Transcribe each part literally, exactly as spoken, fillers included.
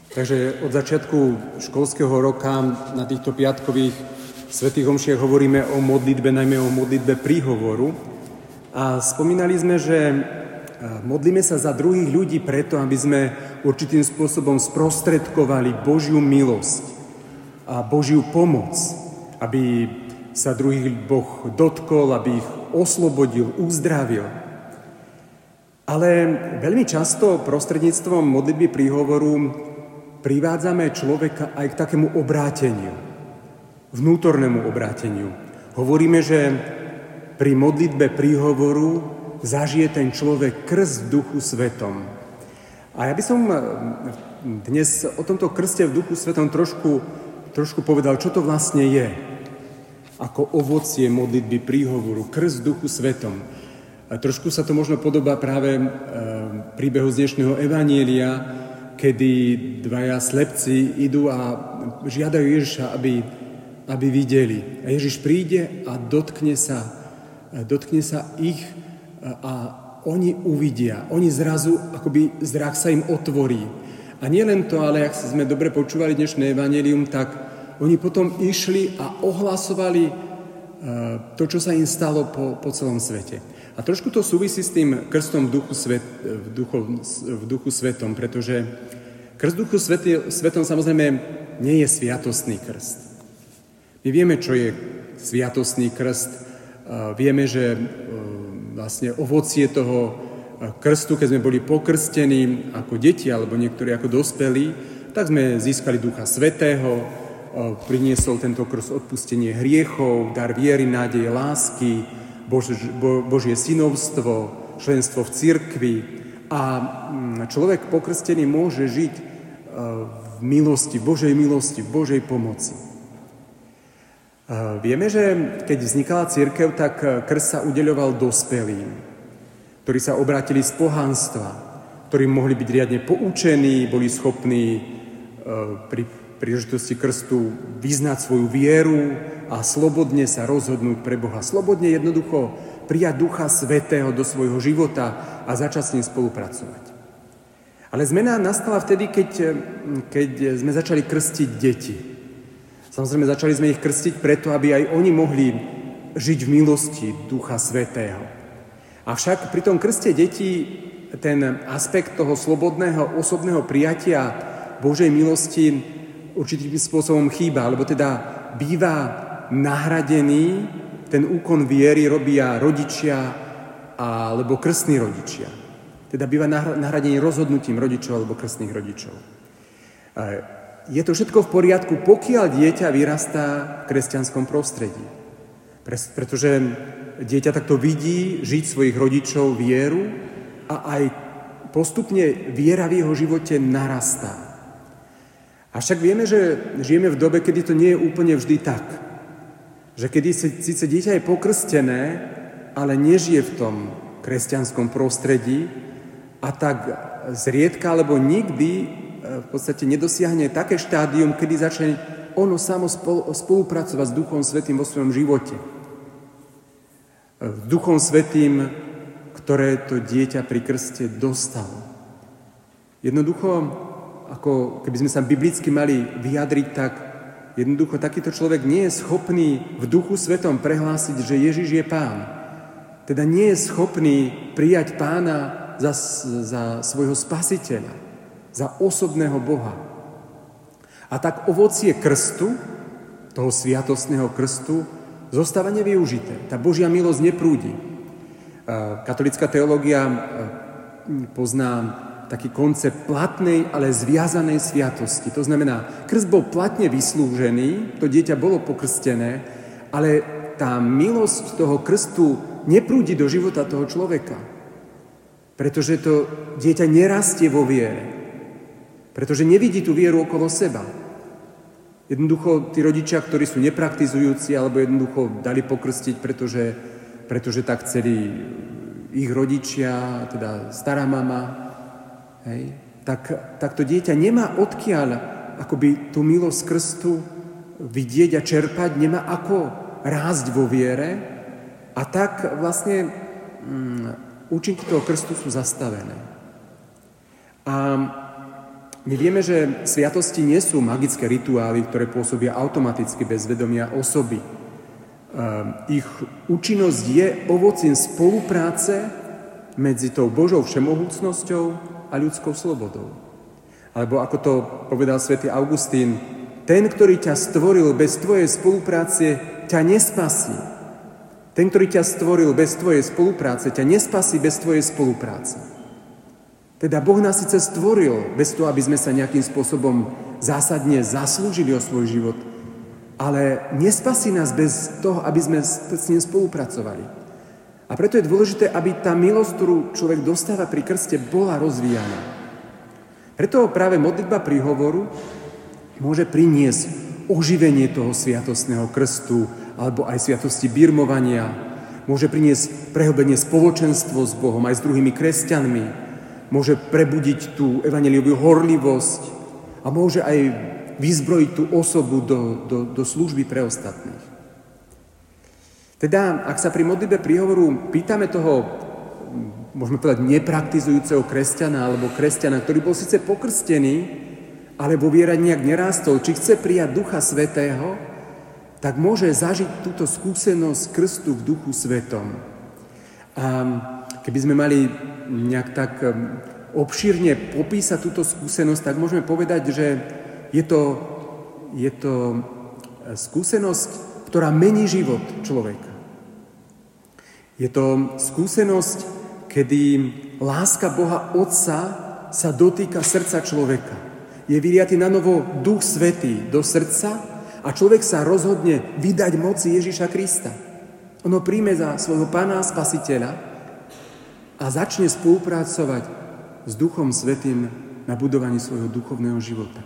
Takže od začiatku školského roka na týchto piatkových svätých omšiach hovoríme o modlitbe, najmä o modlitbe príhovoru. A spomínali sme, že modlíme sa za druhých ľudí preto, aby sme určitým spôsobom sprostredkovali Božiu milosť a Božiu pomoc, aby sa druhých Boh dotkol, aby ich oslobodil, uzdravil. Ale veľmi často prostredníctvom modlitby príhovoru privádzame človeka aj k takému obráteniu, vnútornému obráteniu. Hovoríme, že pri modlitbe príhovoru zažije ten človek krst v Duchu Svetom. A ja by som dnes o tomto krste v Duchu Svetom trošku, trošku povedal, čo to vlastne je. Ako ovocie modlitby príhovoru, krst v Duchu Svetom. A trošku sa to možno podobá práve príbehu z dnešného evanjelia, kedy dvaja slepci idú a žiadajú Ježiša, aby, aby videli. A Ježiš príde a dotkne sa, dotkne sa ich a oni uvidia. Oni zrazu, akoby zrak sa im otvorí. A nie len to, ale ak sme dobre počúvali dnešné evanjelium, tak oni potom išli a ohlasovali to, čo sa im stalo po, po celom svete. A trošku to súvisí s tým krstom v duchu, svet, v duchu, v duchu svetom, pretože krst v duchu svety, svetom samozrejme nie je sviatostný krst. My vieme, čo je sviatostný krst. Vieme, že vlastne ovocie toho krstu, keď sme boli pokrstení ako deti alebo niektorí ako dospelí, tak sme získali Ducha Svätého, priniesol tento krst odpustenie hriechov, dar viery, nádeje, lásky, Bož, Bo, Božie synovstvo, členstvo v cirkvi. A človek pokrstený môže žiť v milosti, v Božej milosti, v Božej pomoci. Vieme, že keď vznikala cirkev, tak krst sa udeľoval dospelým, ktorí sa obrátili z pohanstva, ktorí mohli byť riadne poučení, boli schopní pri príležitosti krstu vyznať svoju vieru a slobodne sa rozhodnúť pre Boha. Slobodne jednoducho prijať Ducha Svätého do svojho života a začať s ním spolupracovať. Ale zmena nastala vtedy, keď, keď sme začali krstiť deti. Samozrejme, začali sme ich krstiť preto, aby aj oni mohli žiť v milosti Ducha Svätého. Avšak pri tom krste detí ten aspekt toho slobodného, osobného prijatia Božej milosti určitým spôsobom chýba, alebo teda býva nahradený, ten úkon viery robia rodičia alebo krstní rodičia. Teda býva nahradený rozhodnutím rodičov alebo krstných rodičov. Je to všetko v poriadku, pokiaľ dieťa vyrastá v kresťanskom prostredí. Pretože dieťa takto vidí žiť svojich rodičov vieru a aj postupne viera v jeho živote narastá. Avšak vieme, že žijeme v dobe, kedy to nie je úplne vždy tak. Že kedy síce dieťa je pokrstené, ale nežije v tom kresťanskom prostredí a tak zriedka alebo nikdy v podstate nedosiahne také štádium, kedy začne ono samo spolupracovať s Duchom Svätým vo svojom živote. S Duchom Svätým, ktoré to dieťa pri krste dostalo. Jednoducho, ako keby sme sa biblicky mali vyjadriť, tak jednoducho takýto človek nie je schopný v Duchu Svetom prehlásiť, že Ježiš je Pán. Teda nie je schopný prijať Pána za, za svojho spasiteľa, za osobného Boha. A tak ovocie krstu, toho sviatostného krstu, zostáva nevyužité. Tá Božia milosť neprúdi. Katolická teológia pozná taký koncept platnej, ale zviazanej sviatosti. To znamená, krst bol platne vyslúžený, to dieťa bolo pokrstené, ale tá milosť toho krstu neprúdi do života toho človeka. Pretože to dieťa nerastie vo viere. Pretože nevidí tú vieru okolo seba. Jednoducho, tí rodičia, ktorí sú nepraktizujúci, alebo jednoducho dali pokrstiť, pretože, pretože tak chceli ich rodičia, teda stará mama, hej, tak, tak to dieťa nemá odkiaľ akoby tú milosť krstu vidieť a čerpať, nemá ako rásť vo viere a tak vlastne mm, účinky toho krstu sú zastavené. A My vieme, že sviatosti nie sú magické rituály, ktoré pôsobia automaticky bez vedomia osoby. Ich účinnosť je ovocím spolupráce medzi tou Božou všemohúcnosťou a ľudskou slobodou. Alebo ako to povedal svätý Augustín, ten, ktorý ťa stvoril bez tvojej spolupráce, ťa nespasí. Ten, ktorý ťa stvoril bez tvojej spolupráce, ťa nespasí bez tvojej spolupráce. Teda Boh nás síce stvoril bez toho, aby sme sa nejakým spôsobom zásadne zaslúžili o svoj život, ale nespasí nás bez toho, aby sme s ním spolupracovali. A preto je dôležité, aby tá milosť, ktorú človek dostáva pri krste, bola rozvíjana. Preto práve modlitba príhovoru môže priniesť oživenie toho sviatostného krstu alebo aj sviatosti birmovania. Môže priniesť prehlbenie spoločenstvo s Bohom aj s druhými kresťanmi. Môže prebudiť tú evanjeliovú horlivosť a môže aj vyzbrojiť tú osobu do, do, do služby pre ostatných. Teda, ak sa pri modlitbe príhovoru pýtame toho, môžeme povedať, nepraktizujúceho kresťana alebo kresťana, ktorý bol síce pokrstený, ale vo viere nejak nerástol, či chce prijať Ducha Svätého, tak môže zažiť túto skúsenosť krstu v Duchu Svätom. A keby sme mali nejak tak obšírne popísať túto skúsenosť, tak môžeme povedať, že je to, je to skúsenosť, ktorá mení život človeka. Je to skúsenosť, kedy láska Boha Otca sa dotýka srdca človeka. Je vyliatý na novo Duch Svätý do srdca a človek sa rozhodne vydať moci Ježiša Krista. Ono príjme za svojho Pána a Spasiteľa a začne spolupracovať s Duchom Svätým na budovaní svojho duchovného života.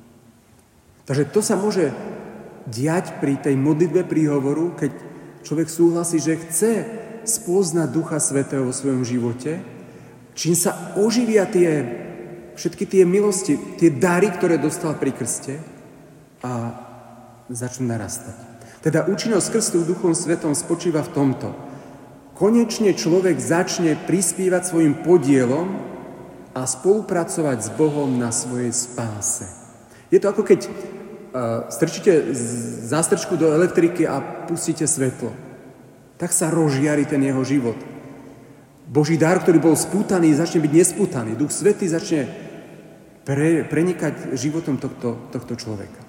Takže to sa môže diať pri tej modlitbe príhovoru, keď človek súhlasí, že chce spoznať Ducha Svätého vo svojom živote, čím sa oživia tie, všetky tie milosti, tie dary, ktoré dostal pri krste a začnú narastať. Teda účinnosť krstu v Duchom Svätom spočíva v tomto. Konečne človek začne prispievať svojim podielom a spolupracovať s Bohom na svojej spáse. Je to ako keď uh, strčíte zástrčku do elektriky a pustíte svetlo. Tak sa rozžiari ten jeho život. Boží dar, ktorý bol spútaný, začne byť nespútaný. Duch Svätý začne pre, prenikať životom tohto, tohto človeka.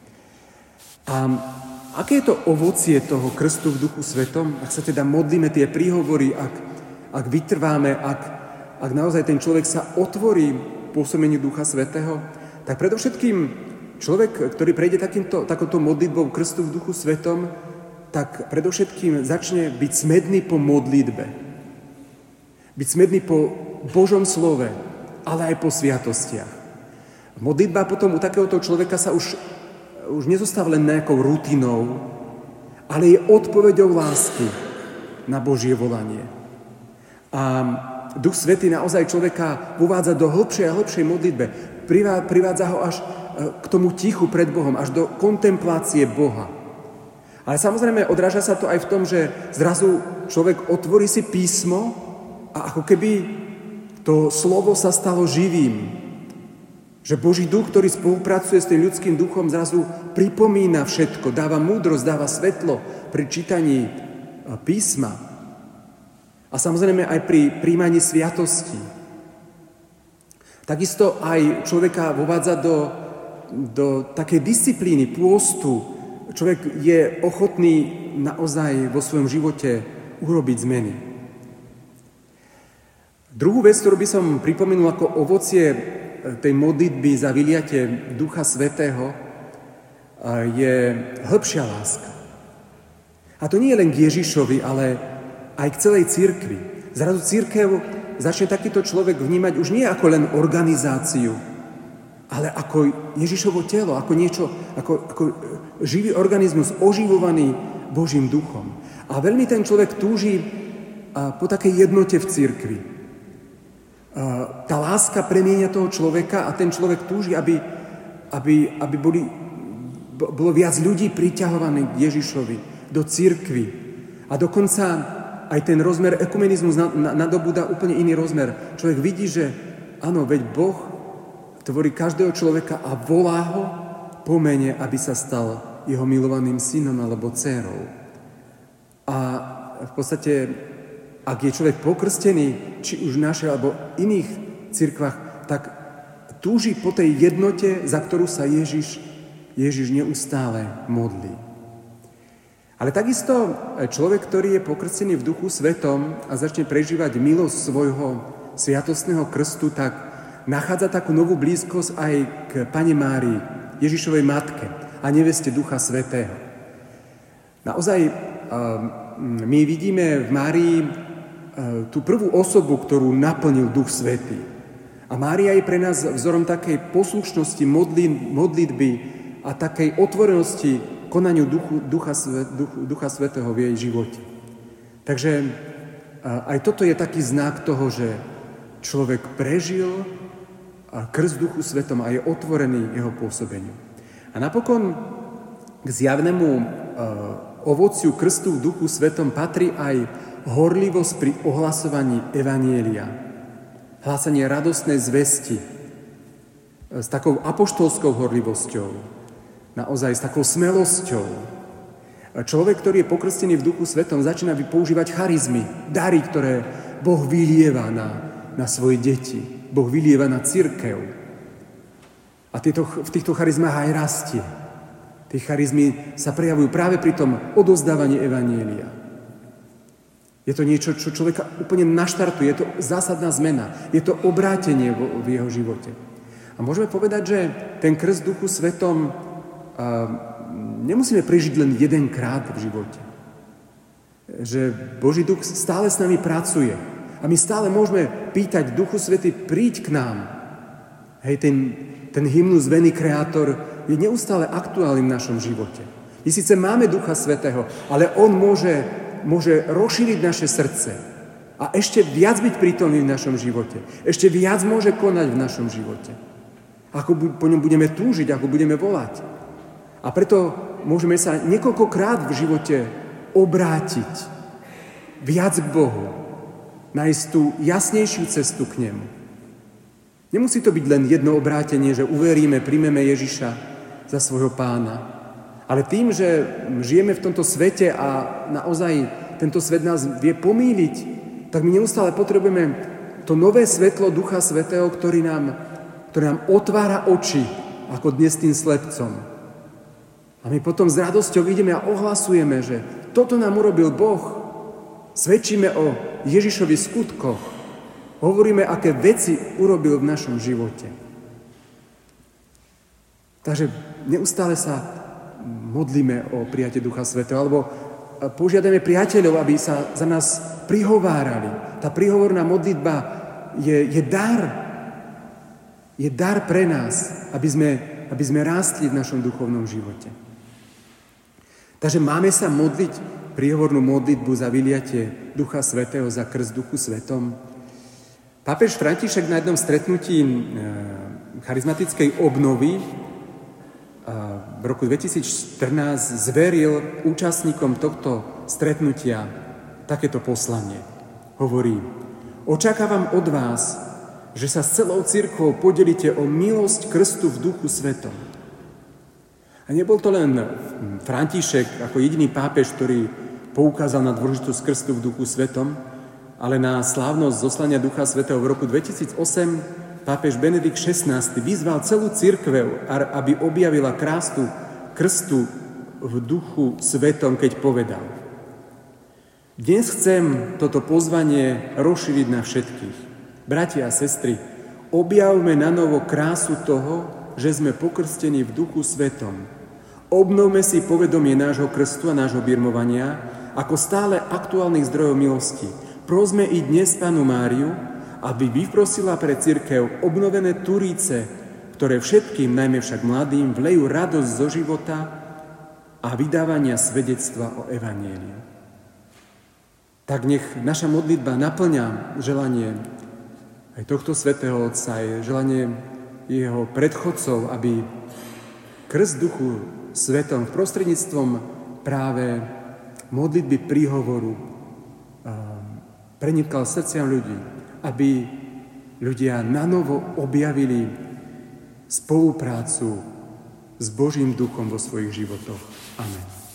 A aké je to ovocie toho krstu v Duchu Svätom? Ak sa teda modlíme tie príhovory, ak, ak vytrváme, ak, ak naozaj ten človek sa otvorí pôsobeniu Ducha Svätého, tak predovšetkým človek, ktorý prejde takýmto, takouto modlitbou krstu v Duchu Svätom, tak predovšetkým začne byť smedný po modlitbe. Byť smedný po Božom slove, ale aj po sviatostiach. Modlitba potom u takéhoto človeka sa už, už nezostáva len nejakou rutinou, ale je odpoveďou lásky na Božie volanie. A Duch Svätý naozaj človeka uvádza do hlbšej a hlbšej modlitbe. Privádza ho až k tomu tichu pred Bohom, až do kontemplácie Boha. Ale samozrejme odráža sa to aj v tom, že zrazu človek otvorí si písmo a ako keby to slovo sa stalo živým. Že Boží duch, ktorý spolupracuje s tým ľudským duchom, zrazu pripomína všetko, dáva múdrosť, dáva svetlo pri čítaní písma. A samozrejme aj pri príjmaní sviatostí. Takisto aj človeka vovádza do, do takej disciplíny, pôstu. Človek je ochotný naozaj vo svojom živote urobiť zmeny. Druhú vec, ktorú by som pripomenul ako ovocie tej modlitby za vyliatie Ducha Svätého, je hĺbšia láska. A to nie je len k Ježišovi, ale aj k celej cirkvi. Zrazu cirkev začne takýto človek vnímať už nie ako len organizáciu, ale ako Ježišovo telo, ako niečo, ako, ako živý organizmus, oživovaný Božím duchom. A veľmi ten človek túži po takej jednote v cirkvi. Tá láska premieňa toho človeka a ten človek túži, aby, aby, aby boli, bolo viac ľudí priťahovaných k Ježišovi, do cirkvi. A dokonca aj ten rozmer ekumenizmus nadobúda úplne iný rozmer. Človek vidí, že áno, veď Boh tvorí každého človeka a volá ho po mene, aby sa stal jeho milovaným synom alebo dcérou. A v podstate, ak je človek pokrstený, či už v našej alebo iných cirkvách, tak túži po tej jednote, za ktorú sa Ježiš, Ježiš neustále modlí. Ale takisto človek, ktorý je pokrstený v Duchu Svetom a začne prežívať milosť svojho sviatostného krstu, tak nachádza takú novú blízkosť aj k Pane Márii, Ježišovej matke a neveste Ducha Svätého. Naozaj my vidíme v Márii tú prvú osobu, ktorú naplnil Duch Svätý. A Mária je pre nás vzorom takej poslušnosti, modlitby a takej otvorenosti konaniu duchu, ducha, duchu, ducha Svätého v jej živote. Takže aj toto je taký znak toho, že človek prežil krst Duchu Svätom a je otvorený jeho pôsobeniu. A napokon k zjavnému ovociu krstu v Duchu Svätom patrí aj horlivosť pri ohlasovaní evanjelia. Hlásanie radostnej zvesti s takou apoštolskou horlivosťou. Naozaj s takou smelosťou. Človek, ktorý je pokrstený v Duchu Svätom, začína používať charizmy, dary, ktoré Boh vylieva na, na svoje deti. Boh vylieva na cirkev. A tieto, v týchto charizmách aj rastie. Tie charizmy sa prejavujú práve pri tom odovzdávaní evanjelia. Je to niečo, čo človeka úplne naštartuje. Je to zásadná zmena. Je to obrátenie v, v jeho živote. A môžeme povedať, že ten krst v Duchu Svätom a nemusíme prežiť len jedenkrát v živote. Že Boží duch stále s nami pracuje. A my stále môžeme pýtať Duchu Svätý, príď k nám. Hej, ten, ten hymnus Veni Creator je neustále aktuálny v našom živote. My síce máme Ducha Svätého, ale on môže, môže rozšíriť naše srdce a ešte viac byť prítomný v našom živote. Ešte viac môže konať v našom živote. Ako po ňom budeme túžiť, ako budeme volať. A preto môžeme sa niekoľkokrát v živote obrátiť viac k Bohu, nájsť tú jasnejšiu cestu k nemu. Nemusí to byť len jedno obrátenie, že uveríme, príjmeme Ježiša za svojho pána. Ale tým, že žijeme v tomto svete a naozaj tento svet nás vie pomýliť, tak my neustále potrebujeme to nové svetlo Ducha Svätého, ktorý nám, ktorý nám otvára oči, ako dnes tým slepcom. A my potom s radosťou ideme a ohlasujeme, že toto nám urobil Boh. Svedčíme o Ježišových skutkoch. Hovoríme, aké veci urobil v našom živote. Takže neustále sa modlíme o prijatie Ducha Svätého, alebo požiadame priateľov, aby sa za nás prihovárali. Tá prihovorná modlitba je, je dar. Je dar pre nás, aby sme, aby sme rástli v našom duchovnom živote. Takže máme sa modliť príhovornú modlitbu za vyliatie Ducha Svätého, za krst Duchu Svetom. Pápež František na jednom stretnutí charizmatickej obnovy v roku dvetisícštrnásť zveril účastníkom tohto stretnutia takéto poslanie. Hovorí: očakávam od vás, že sa s celou cirkvou podelíte o milosť krstu v Duchu Svetom. A nebol to len František ako jediný pápež, ktorý poukázal na dôležitosť krstu v Duchu Svetom, ale na slávnosť zoslania Ducha Svätého v roku dvetisícosem pápež Benedikt šestnásty vyzval celú cirkev, aby objavila krásu krstu v Duchu Svetom, keď povedal: dnes chcem toto pozvanie rozšíriť na všetkých. Bratia a sestry, objavme na novo krásu toho, že sme pokrstení v Duchu Svetom. Obnovme si povedomie nášho krstu a nášho birmovania ako stále aktuálnych zdrojov milosti. Prosme i dnes Pannu Máriu, aby vyprosila pre cirkev obnovené turíce, ktoré všetkým, najmä však mladým, vlejú radosť zo života a vydávania svedectva o evanjeliu. Tak nech naša modlitba naplňa želanie aj tohto svätého Otca, aj želanie jeho predchodcov, aby krst Duchu Svetom prostredníctvom práve modlitby príhovoru prenikal srdciam ľudí, aby ľudia nanovo objavili spoluprácu s Božím duchom vo svojich životoch. Amen.